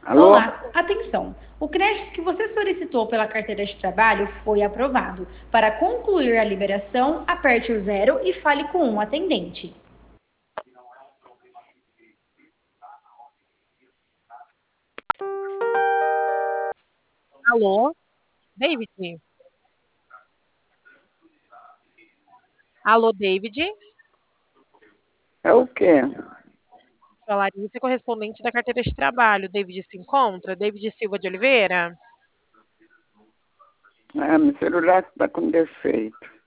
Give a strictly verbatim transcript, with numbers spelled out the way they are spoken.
Alô? Olá, atenção! O crédito que você solicitou pela carteira de trabalho foi aprovado. Para concluir a liberação, aperte o zero e fale com um atendente. Alô, David? Alô, David? É o quê? Sou a Larissa, correspondente da carteira de trabalho. David se encontra? David Silva de Oliveira? Ah, meu celular está com defeito.